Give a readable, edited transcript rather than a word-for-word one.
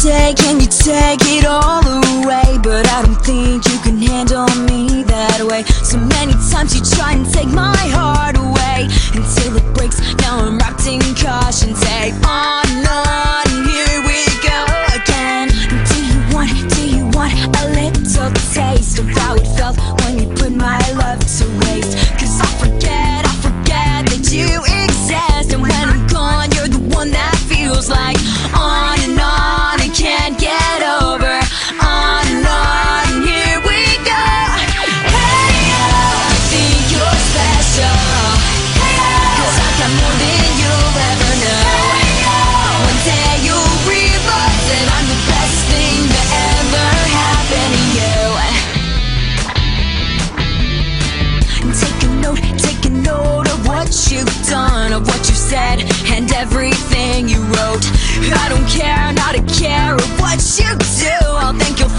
say, can you take it all away? But I don't think you can handle me that way. So many times you try and take my heart away until it breaks. Now I'm wrapped in caution. Take on, here we go again. Do you want a little taste of how it felt when you put my love to waste? Cause I forget that you exist. And when I'm gone, you're the one that feels like on and on and can't get over. On and on, here we go. Hey, I think you're special. Cause I got more than you'll ever know. One day you'll realize that I'm the best thing that ever happened to you. Take a note of what you've done, of what you said, and everything you wrote. I don't care, not a care of what you do. I'll thank you